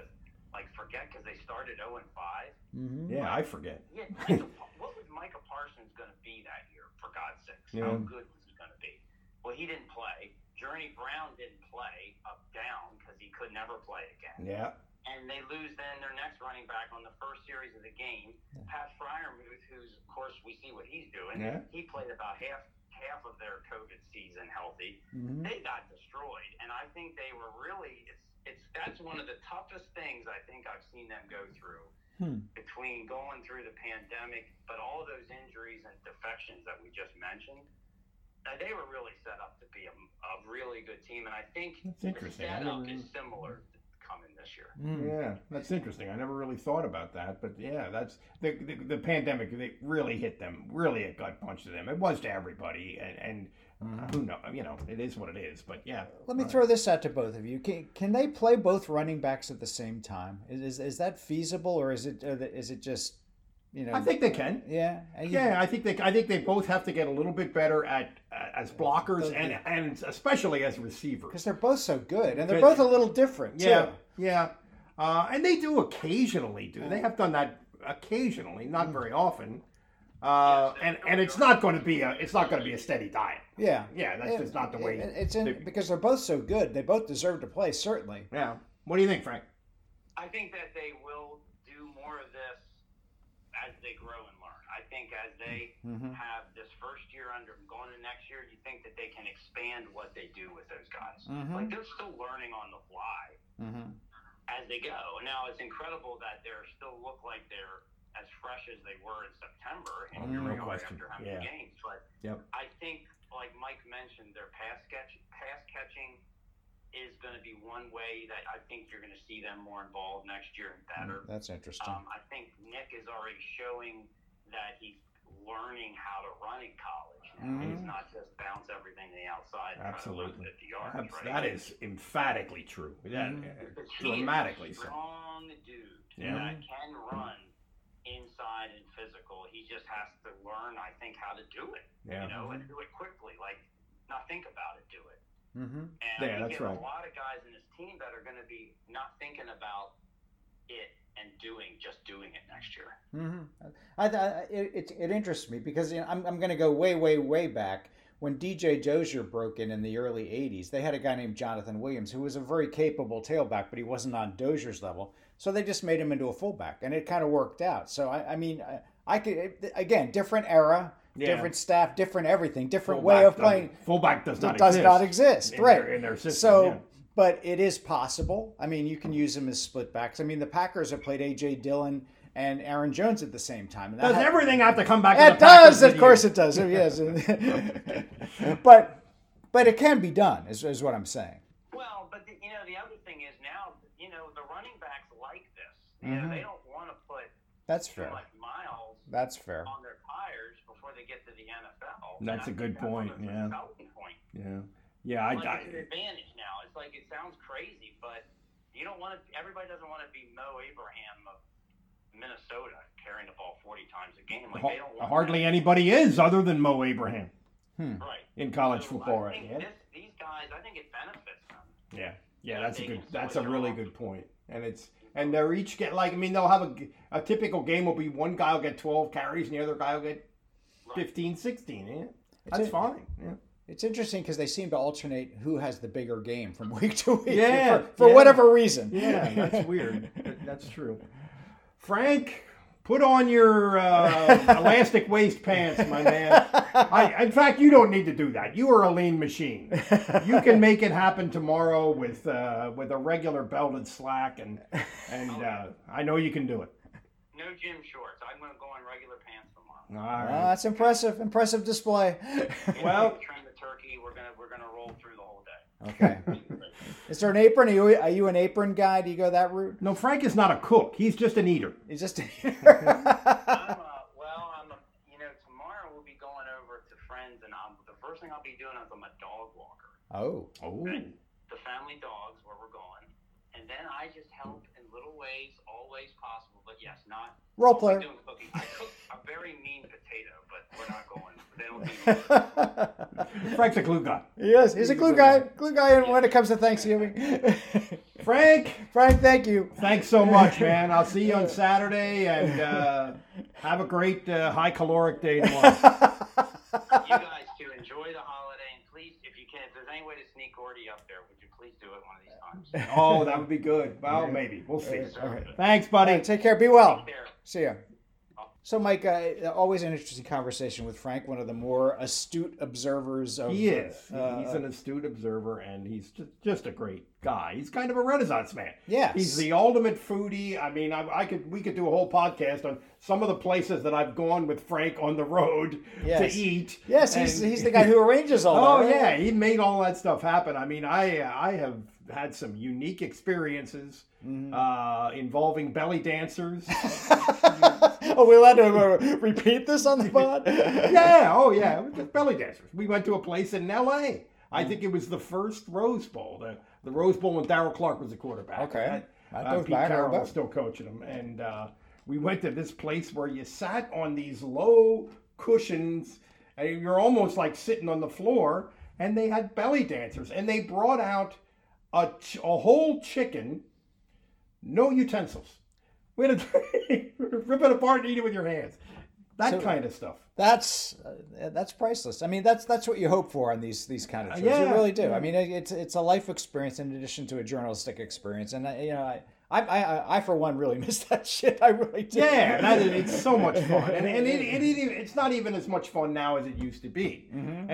forget because they started 0-5. Yeah, I forget. Yeah, what was Micah Parsons going to be that year, for God's sakes? Yeah. How good was he going to be? Well, he didn't play. Journey Brown didn't play down because he could never play again. Yeah. And they lose then their next running back on the first series of the game, Pat Freiermuth, who's, of course, we see what he's doing. Yeah. He played about half of their COVID season healthy. They got destroyed. And I think they were really, that's one of the toughest things I think I've seen them go through between going through the pandemic, but all those injuries and defections that we just mentioned. They were really set up to be a really good team, and I think the setup is similar coming this year. Yeah, that's interesting. I never really thought about that, but yeah, that's the pandemic. They really hit them, really a gut punch to them. It was to everybody, and who knows? It is what it is. But yeah, let me throw this out to both of you. Can they play both running backs at the same time? Is that feasible, or is it just? I think they can. Yeah. I think they both have to get a little bit better at as blockers and especially as receivers because they're both so good and they're both a little different. Yeah, too. Yeah. And they do occasionally They have done that occasionally, not very often. And it's not going to be a steady diet. Yeah. Yeah. That's just not the way. Because they're both so good. They both deserve to play. Certainly. Yeah. What do you think, Frank? I think that they will do more of this as they grow and learn. I think as they have this first year under them, going into next year, you think that they can expand what they do with those guys. They're still learning on the fly as they go. Now, it's incredible that they still look like they're as fresh as they were in September and no question. after how many games. But I think, like Mike mentioned, their pass catching is going to be one way that I think you're going to see them more involved next year and better. That's interesting. I think Nick is already showing that he's learning how to run in college now. He's not just bounce everything to the outside. Absolutely. 50 yards, right? That is emphatically true. Dramatically so. Strong dude that can run inside and physical. He just has to learn, I think, how to do it. And do it quickly. Not think about it, do it. And that's right. A lot of guys in this team that are going to be not thinking about it and just doing it next year. It interests me because I'm going to go way back. When DJ Dozier broke in the early 80s, they had a guy named Jonathan Williams who was a very capable tailback, but he wasn't on Dozier's level. So they just made him into a fullback, and it kind of worked out. So, I could, again, different era, different staff, different everything, different way of playing. Fullback does not exist. Right. In their system. So, but it is possible. You can use them as split backs. The Packers have played A.J. Dillon and Aaron Jones at the same time. And does everything have to come back to the Packers? Of course it does. Yes. But it can be done, is what I'm saying. Well, but the other thing is now, the running backs like this. They don't want to put too much miles on their tires before they get to the NFL. That's a good point. Yeah. Yeah, it's an advantage now. It's it sounds crazy, but you don't want to. Everybody doesn't want to be Mo Abraham of Minnesota carrying the ball 40 times a game. They don't want hardly anybody is other than Mo Abraham. Right. In college football, right? These guys, I think it benefits them. Yeah, that's a really good point. And they're each get they'll have a typical game will be one guy will get 12 carries and the other guy will get 15, 16. Yeah, that's fine. Yeah. It's interesting because they seem to alternate who has the bigger game from week to week. Yeah, for whatever reason. Yeah, that's weird. That's true. Frank, put on your elastic waist pants, my man. In fact, you don't need to do that. You are a lean machine. You can make it happen tomorrow with a regular belted slack, and I know you can do it. No gym shorts. I'm going to go in regular pants tomorrow. All right. That's impressive. Impressive display. Well, train the turkey. We're gonna roll through the whole day. Okay. Is there an apron? Are you an apron guy? Do you go that route? No, Frank is not a cook. He's just an eater. He's just an eater. Tomorrow we'll be going over to friends, and the first thing I'll be doing is I'm a dog walker. Oh. Okay? The family dogs where we're going, and then I just help in little ways, all ways possible. But yes, not role player. Doing cooking. I cook a very mean potato, but we're not going They don't do Frank's a glue guy. Yes, he's a glue guy. Glue guy when it comes to Thanksgiving. Frank, thank you. thanks so much, man. I'll see you on Saturday, and have a great high caloric day tomorrow. You guys too. Enjoy the holiday, and please, if you can, if there's any way to sneak Gordy up there, would you please do it one of these times? Oh, that would be good. Well, maybe. We'll see. Okay. Thanks, buddy. Take care. Be well. Take care. See ya. So, Mike, always an interesting conversation with Frank, one of the more astute observers of... He is. He's an astute observer, and he's just a great guy. He's kind of a Renaissance man. Yes. He's the ultimate foodie. I mean, we could do a whole podcast on some of the places that I've gone with Frank on the road to eat. Yes, he's the guy who arranges all that. Oh, yeah. He made all that stuff happen. I mean, I have had some unique experiences involving belly dancers. Are we allowed to repeat this on the pod? Yeah, oh yeah, it was just belly dancers. We went to a place in L.A. I think it was the first Rose Bowl, the Rose Bowl when Darryl Clark was the quarterback. Okay. Pete Carroll was still coaching them. And we went to this place where you sat on these low cushions, and you're almost like sitting on the floor, and they had belly dancers. And they brought out a whole chicken, no utensils. We had to rip it apart and eat it with your hands. That kind of stuff. That's priceless. I mean, that's what you hope for on these kind of trips. Yeah, you really do. yeah. I mean, it's a life experience in addition to a journalistic experience, and I for one really miss that shit. I really do. Yeah, it's so much fun, and it's not even as much fun now as it used to be. Mm-hmm.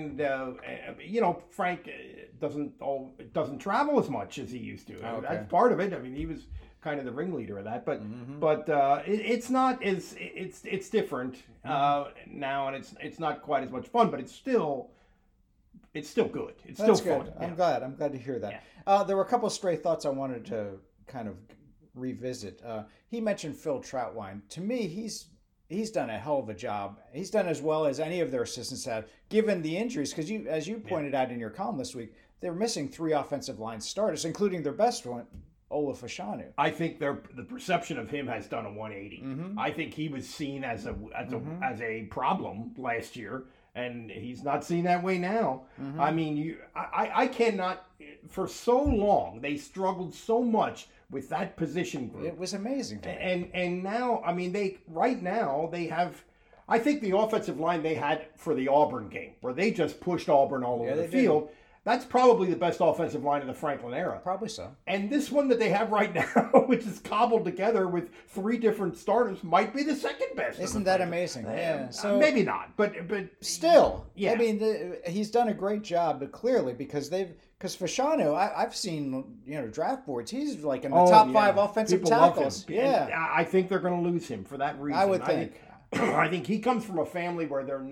And Frank doesn't travel as much as he used to. Okay. That's part of it. I mean, he was kind of the ringleader of that, but it's not as it's different now, and it's not quite as much fun, but it's still good. It's That's still good. fun. I'm glad to hear that. Yeah. There were a couple of stray thoughts I wanted to kind of revisit. He mentioned Phil Trautwein. To me, he's done a hell of a job. He's done as well as any of their assistants have, given the injuries, because as you pointed out in your column this week, they're missing 3 offensive line starters, including their best one, Ola Fashanu. I think the perception of him has done a 180. Mm-hmm. I think he was seen as a problem last year, and he's not seen that way now. Mm-hmm. I mean, I cannot. For so long, they struggled so much with that position group. It was amazing. And now, I mean, they have. I think the offensive line they had for the Auburn game, where they just pushed Auburn all over the field. That's probably the best offensive line of the Franklin era. Probably so. And this one that they have right now, which is cobbled together with 3 different starters, might be the second best. Isn't that amazing? Yeah. So maybe not, but still, yeah. I mean, he's done a great job, but clearly because Fashanu, I've seen draft boards. He's like in the top 5 offensive tackles. Yeah. And I think they're going to lose him for that reason. I would think. I think he comes from a family where they're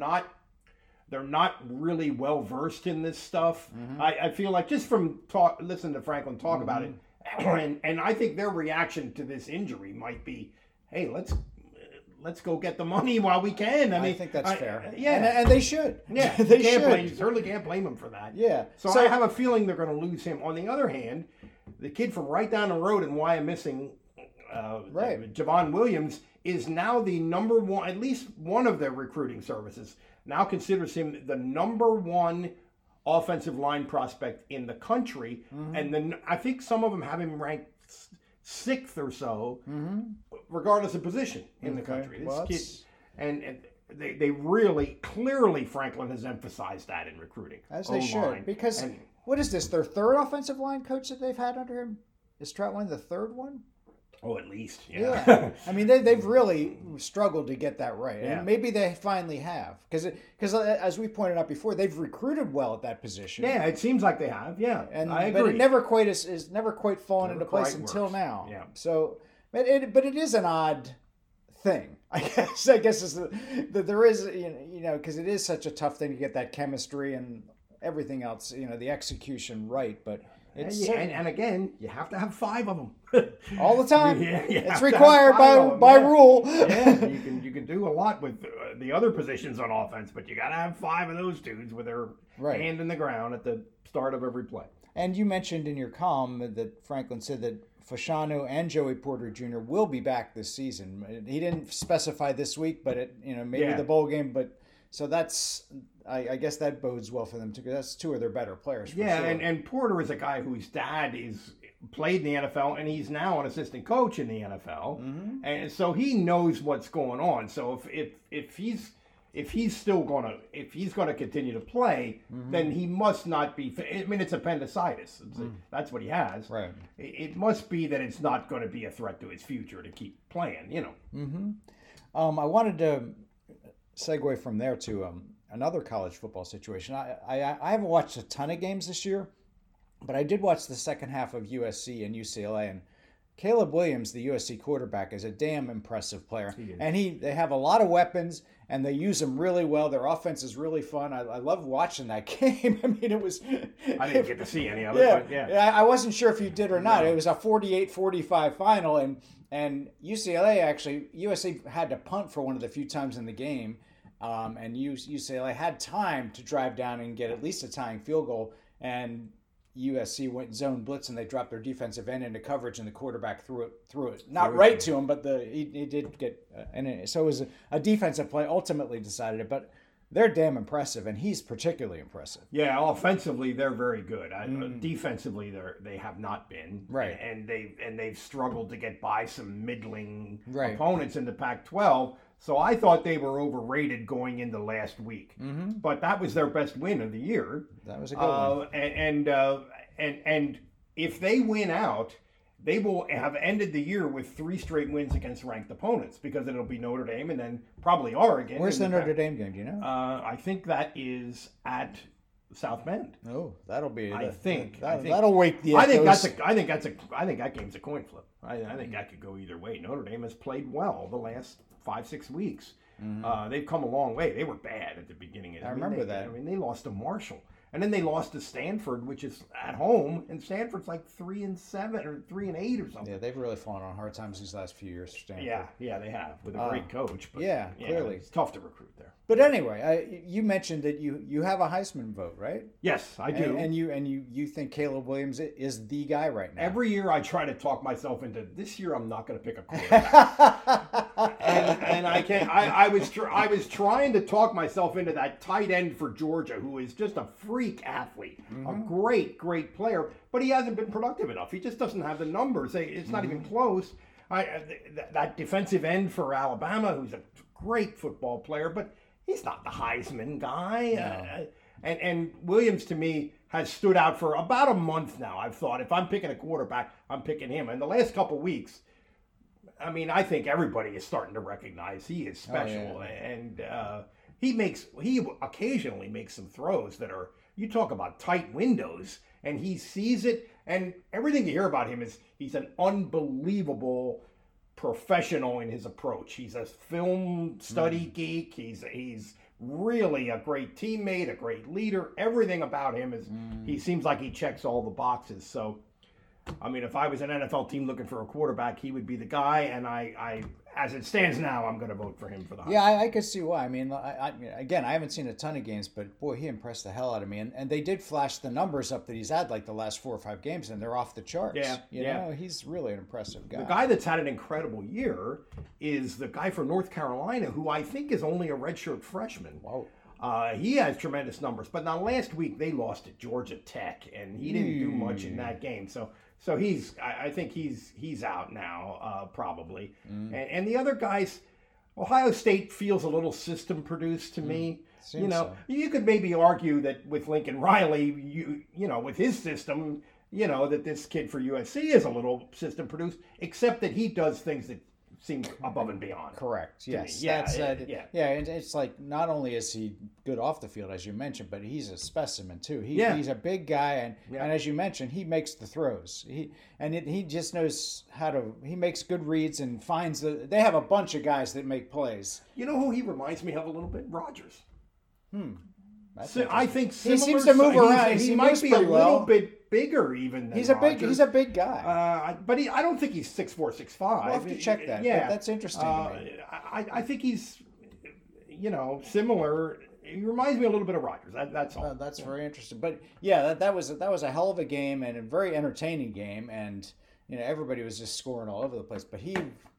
not really well versed in this stuff. Mm-hmm. I feel like just from listening to Franklin talk about it, and I think their reaction to this injury might be, "Hey, let's go get the money while we can." I think that's fair. Yeah, and they should. Yeah, they should. Certainly can't blame them for that. Yeah. So I have a feeling they're going to lose him. On the other hand, the kid from right down the road and why I'm missing Javon Williams is now the number one. At least one of their recruiting services now considers him the number 1 offensive line prospect in the country. Mm-hmm. And then I think some of them have him ranked 6th or so, regardless of position in the country. This kid, and they really, clearly Franklin has emphasized that in recruiting. As they should. Because what is this, their 3rd offensive line coach that they've had under him? Is Trautwein the 3rd one? Oh, at least, yeah. I mean, they've really struggled to get that right, yeah. And maybe they finally have, because as we pointed out before, they've recruited well at that position. Yeah, it seems like they have. Yeah, I agree. But it never quite fallen into place until now. Yeah. So, but it is an odd thing. I guess is that there is because it is such a tough thing to get that chemistry and everything else, the execution right, but. And again, you have to have 5 of them all the time. It's required by rule. Yeah, you can do a lot with the other positions on offense, but you got to have 5 of those dudes with their hand in the ground at the start of every play. And you mentioned in your column that Franklin said that Fashanu and Joey Porter Jr. will be back this season. He didn't specify this week, but maybe the bowl game, but. So that's, I guess that bodes well for them too, because that's two of their better players. For yeah, sure. and Porter is a guy whose dad played in the NFL, and he's now an assistant coach in the NFL, and so he knows what's going on. So if he's gonna continue to play, then he must not be. I mean, it's appendicitis. That's what he has. Right. It must be that it's not going to be a threat to his future to keep playing. I wanted to segue from there to another college football situation. I haven't watched a ton of games this year, but I did watch the second half of USC and UCLA, and Caleb Williams, the USC quarterback, is a damn impressive player. And they have a lot of weapons, and they use them really well. Their offense is really fun. I love watching that game. I mean, it was... I didn't get to see any of it, but yeah. I wasn't sure if you did or not. No. It was a 48-45 final, and USC had to punt for one of the few times in the game, and UCLA had time to drive down and get at least a tying field goal, and USC went zone blitz, and they dropped their defensive end into coverage, and the quarterback threw it not right to him, but he did get, so it was a defensive play ultimately decided it, but they're damn impressive, and he's particularly impressive. Yeah, offensively they're very good. Defensively they have not been, right, and they've struggled to get by some middling opponents in the Pac-12. So I thought they were overrated going into last week, but that was their best win of the year. That was a good one. And if they win out, they will have ended the year with 3 straight wins against ranked opponents, because it'll be Notre Dame and then probably Oregon. Where's the Notre Dame game? Do you know? I think that is at South Bend. Oh, that'll be. I think that'll wake the. I think that game's a coin flip. I think that could go either way. Notre Dame has played well the last 5-6 weeks. They've come a long way. They were bad at the beginning of the year. I remember that. I mean, they lost to Marshall, and then they lost to Stanford, which is at home, and Stanford's like 3-7 or 3-8 or something. Yeah, they've really fallen on hard times these last few years. Stanford. Yeah, they have, with a great coach. But clearly it's tough to recruit there. But anyway, you mentioned that you have a Heisman vote, right? Yes, I do. And you think Caleb Williams is the guy right now? Every year I try to talk myself into, this year I'm not going to pick a quarterback. and I can't. I was trying to talk myself into that tight end for Georgia, who is just a freak athlete, a great player, but he hasn't been productive enough. He just doesn't have the numbers. It's not even close. That defensive end for Alabama, who's a great football player, but he's not the Heisman guy. No. And Williams, to me, has stood out for about a month now. I've thought, if I'm picking a quarterback, I'm picking him. And the last couple weeks, I mean, I think everybody is starting to recognize he is special. And he occasionally makes some throws that are, you talk about tight windows, and he sees it. And everything you hear about him is he's an unbelievable professional in his approach. He's a film study geek. He's really a great teammate, a great leader. Everything about him is, he seems like he checks all the boxes. So, I mean, if I was an NFL team looking for a quarterback, he would be the guy. And I as it stands now, I'm going to vote for him for the Heisman. Yeah, I could see why. I mean, again, I haven't seen a ton of games, but boy, he impressed the hell out of me. And they did flash the numbers up that he's had like the last 4 or 5 games, and they're off the charts. Yeah, you know, he's really an impressive guy. The guy that's had an incredible year is the guy from North Carolina, who I think is only a redshirt freshman. Wow. He has tremendous numbers, but now last week they lost at Georgia Tech, and he didn't do much in that game. So I think he's out now, probably. And the other guys, Ohio State feels a little system produced to me. You could maybe argue that with Lincoln Riley, you know, with his system, you know, that this kid for USC is a little system produced, except that he does things that seem above and beyond. Correct. Yes. Yeah. And it's like, not only is he good off the field, as you mentioned, but he's a specimen too. He's a big guy, and as you mentioned, he makes the throws. He just knows how to. He makes good reads and finds they have a bunch of guys that make plays. You know who he reminds me of a little bit? Rodgers. I think he seems to move around. He might be a little bit bigger even than Rodgers. He's a big guy. But I don't think he's 6'4", 6'5". We'll have to check that. Yeah, but that's interesting to me. I think he's, you know, similar. He reminds me a little bit of Rodgers. That's all. That's very interesting. But yeah, that was a hell of a game, and a very entertaining game, and you know, everybody was just scoring all over the place. But he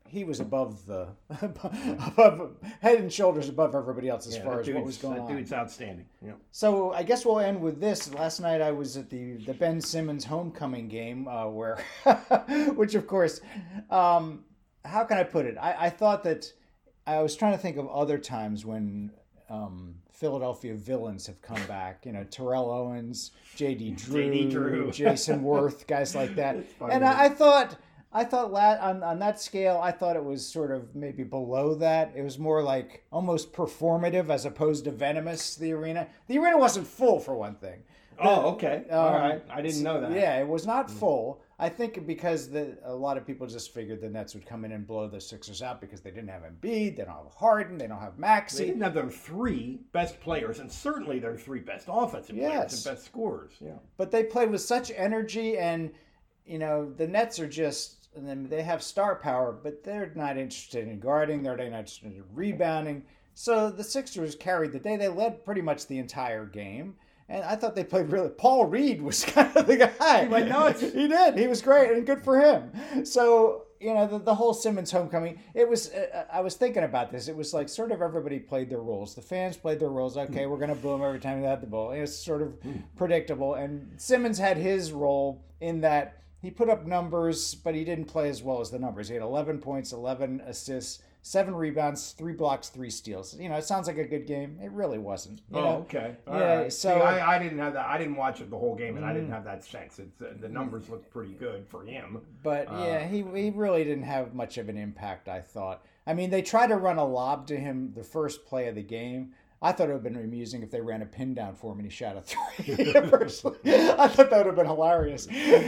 he was above above head and shoulders above everybody else as far as what was going on. That dude's outstanding. Yeah. So I guess we'll end with this. Last night I was at the Ben Simmons homecoming game, where, which of course, how can I put it? I thought that I was trying to think of other times when Philadelphia villains have come back. You know, Terrell Owens, J.D. Drew, Jason Worth, guys like that. And I thought on that scale, I thought it was sort of maybe below that. It was more like almost performative as opposed to venomous, the arena. The arena wasn't full, for one thing. Oh, okay. All right. I didn't know that. Yeah, it was not full. I think because a lot of people just figured the Nets would come in and blow the Sixers out because they didn't have Embiid, they don't have Harden, they don't have Maxey. They didn't have their three best players, and certainly their three best offensive players and best scorers. Yeah. But they played with such energy, and the Nets are just, and then they have star power, but they're not interested in guarding, they're not interested in rebounding. So the Sixers carried the day. They led pretty much the entire game. And I thought they played really. Paul Reed was kind of the guy. He went nuts. He did. He was great, and good for him. So, the whole Simmons homecoming, it was, I was thinking about this. It was like sort of everybody played their roles. The fans played their roles. Okay, we're going to boo him every time they had the ball. It was sort of predictable. And Simmons had his role in that he put up numbers, but he didn't play as well as the numbers. He had 11 points, 11 assists, 7 rebounds, 3 blocks, 3 steals. It sounds like a good game. It really wasn't. Okay. All right. So I didn't have that. I didn't watch it the whole game, and I didn't have that sense. The numbers looked pretty good for him. But he really didn't have much of an impact, I thought. I mean, they tried to run a lob to him the first play of the game. I thought it would have been amusing if they ran a pin down for him and he shot a 3. Personally, I thought that would have been hilarious.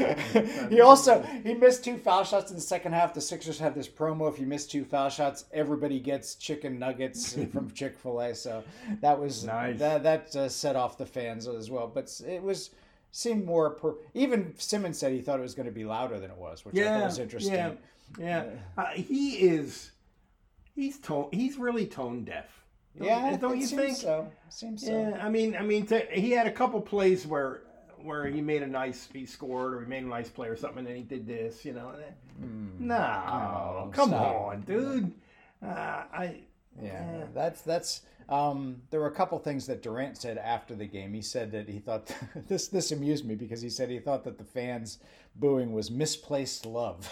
He missed 2 foul shots in the second half. The Sixers have this promo: if you miss 2 foul shots, everybody gets chicken nuggets from Chick-fil-A. So that was nice. That set off the fans as well. But it seemed more. Even Simmons said he thought it was going to be louder than it was, which I thought was interesting. Yeah. He's really tone deaf. Don't you think? So. Seems so. Yeah, I mean, he had a couple plays where he made he scored, or he made a nice play or something, and then he did this, No, come on, dude. That's. There were a couple things that Durant said after the game. He said that he thought this amused me because he said he thought that the fans booing was misplaced love.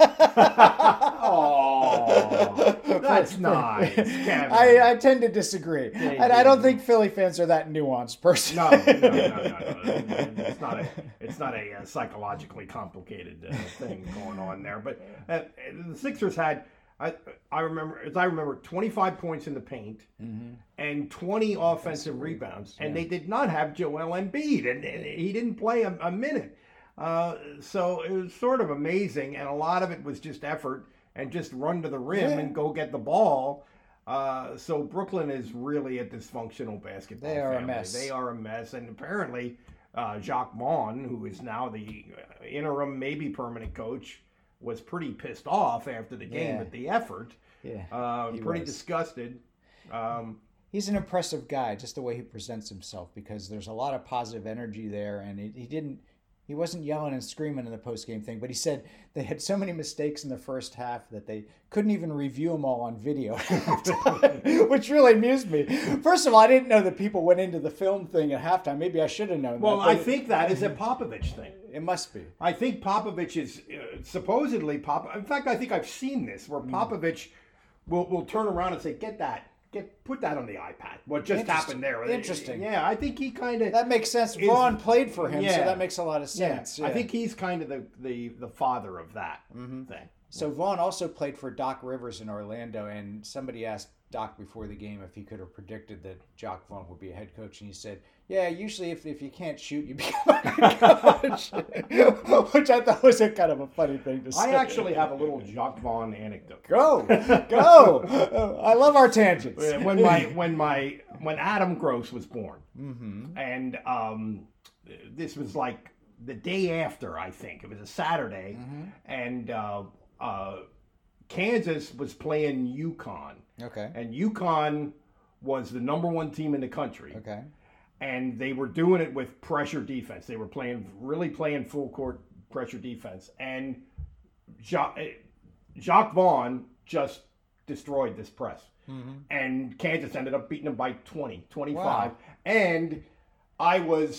Oh, that's nice. I tend to disagree, and I don't think Philly fans are that nuanced person. No. It's not a psychologically complicated thing going on there. But the Sixers had. I remember 25 points in the paint and 20 offensive rebounds, and they did not have Joel Embiid, and he didn't play a minute. So it was sort of amazing, and a lot of it was just effort and just run to the rim and go get the ball. So Brooklyn is really a dysfunctional basketball family. A mess. They are a mess, and apparently Jacques Vaughn, who is now the interim, maybe permanent coach, was pretty pissed off after the game at the effort. Yeah, pretty disgusted. He's an impressive guy, just the way he presents himself, because there's a lot of positive energy there, and he wasn't yelling and screaming in the post-game thing, but he said they had so many mistakes in the first half that they couldn't even review them all on video, which really amused me. First of all, I didn't know that people went into the film thing at halftime. Maybe I should have known that. Well, I think that is a Popovich thing. It must be. I think Popovich is supposedly in fact, I think I've seen this where Popovich will turn around and say, put that on the iPad. What just happened there? Interesting. Yeah, I think he kind of. That makes sense. Vaughn played for him, so that makes a lot of sense. Yeah. I think he's kind of the father of that thing. So Vaughn also played for Doc Rivers in Orlando, and somebody asked Doc before the game if he could have predicted that Jacques Vaughn would be a head coach, and he said, "Yeah, usually if you can't shoot, you become a head coach," which I thought was a kind of a funny thing to say. I actually have a little Jacques Vaughn anecdote. Go! I love our tangents. When Adam Gross was born, and this was like the day after, I think it was a Saturday, and Kansas was playing UConn. Okay. And UConn was the number 1 team in the country. Okay. And they were doing it with pressure defense. They were really playing full court pressure defense. And Jacques Vaughn just destroyed this press. And Kansas ended up beating them by 20, 25. Wow. And I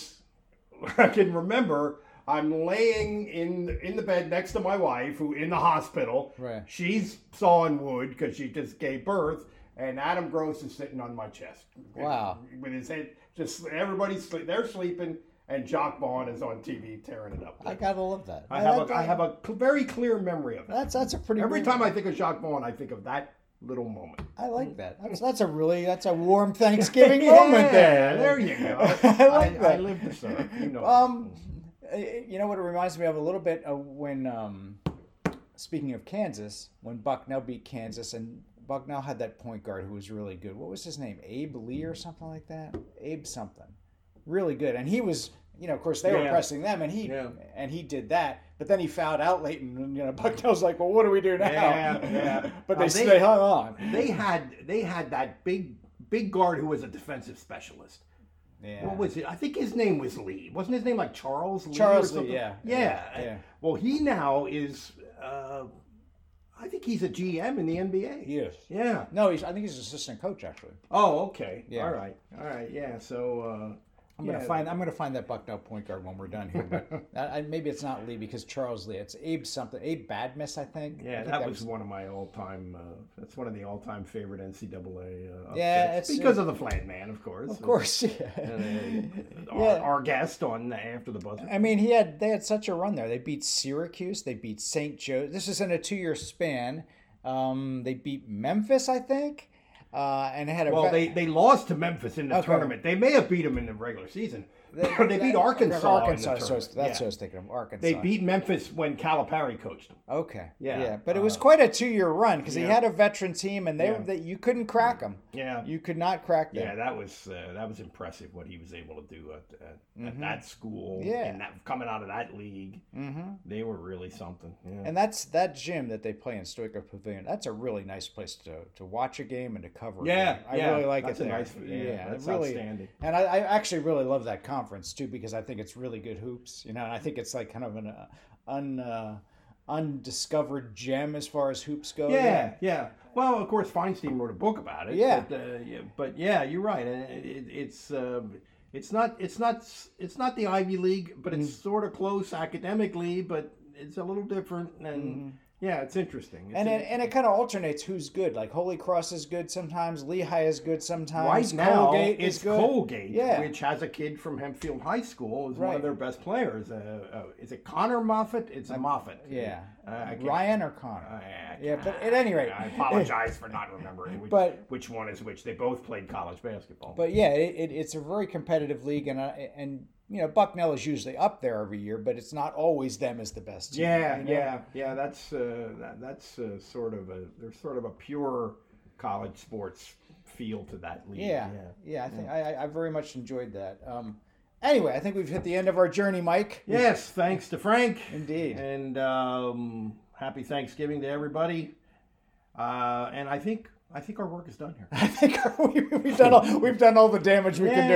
can remember, I'm laying in the bed next to my wife, who in the hospital. Right. She's sawing wood because she just gave birth. And Adam Gross is sitting on my chest. Wow. With his head, they're sleeping. And Jock Vaughn is on TV tearing it up. I gotta love that. I have a very clear memory of it. That's a pretty. Every time I think of Jock Vaughn, I think of that little moment. I like that. That's a warm Thanksgiving moment there. There you go. I like that. I live to serve. You know. You know what it reminds me of a little bit of when, speaking of Kansas, when Bucknell beat Kansas, and Bucknell had that point guard who was really good. What was his name? Abe Lee or something like that? Abe something. Really good. And he was, of course they were pressing them, and he did that. But then he fouled out late, and Bucknell's like, well, what do we do now? Yeah. But they hung on. They had that big guard who was a defensive specialist. Yeah. What was it? I think his name was Lee. Wasn't his name like Charles Lee? Charles or something? Lee, Yeah. Well, he now is. I think he's a GM in the NBA. He is. Yeah. No, I think he's an assistant coach actually. Oh, okay. Yeah. All right. Yeah. So. I'm gonna find that Bucknell point guard when we're done here. But maybe it's not Lee because Charles Lee. It's Abe something. Abe Badmus, I think. Yeah, that was one of my all-time. That's one of the all-time favorite NCAA. Yeah, it's because of the Flag Man, of course. Of course, yeah. Our guest on After the Buzzer. I mean, they had such a run there. They beat Syracuse. They beat St. Joe. This is in a 2-year span. They beat Memphis, I think. And had they lost to Memphis in the tournament. They may have beat them in the regular season. They beat Arkansas. That's what I was thinking of. Arkansas. They beat Memphis when Calipari coached them. Okay. Yeah. But it was quite a 2-year run because he had a veteran team, and you couldn't crack them. Yeah. You could not crack them. Yeah, that was impressive what he was able to do at that school. Yeah. And coming out of that league, they were really something. Yeah. And that gym that they play in Stoico Pavilion. That's a really nice place to watch a game and to cover. Yeah. I really like that's it there. That's really outstanding. And I actually really love that conference too because I think it's really good hoops. And I think it's like kind of an undiscovered gem as far as hoops go. Yeah. Well, of course, Feinstein wrote a book about it. Yeah. But you're right. It's not the Ivy League, but it's sort of close academically, but it's a little different and. Yeah, it's interesting. And it kind of alternates who's good. Like Holy Cross is good sometimes. Lehigh is good sometimes. Right now, Colgate it's is good. Colgate, which has a kid from Hempfield High School, is one of their best players. Is it Connor Moffat? It's Moffat. Yeah. Ryan or Connor? But at any rate. I apologize for not remembering which one is which. They both played college basketball. But yeah, it's a very competitive league, and Bucknell is usually up there every year, but it's not always them as the best team. Yeah. That's sort of a pure college sports feel to that league. Yeah. I think I very much enjoyed that. Anyway, I think we've hit the end of our journey, Mike. Yes, thanks to Frank. Indeed. And happy Thanksgiving to everybody. And I think our work is done here. I think we've done all the damage we can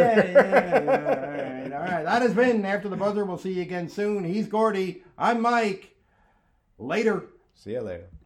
do. All right. That has been After the Buzzer. We'll see you again soon. He's Gordy. I'm Mike. Later. See you later.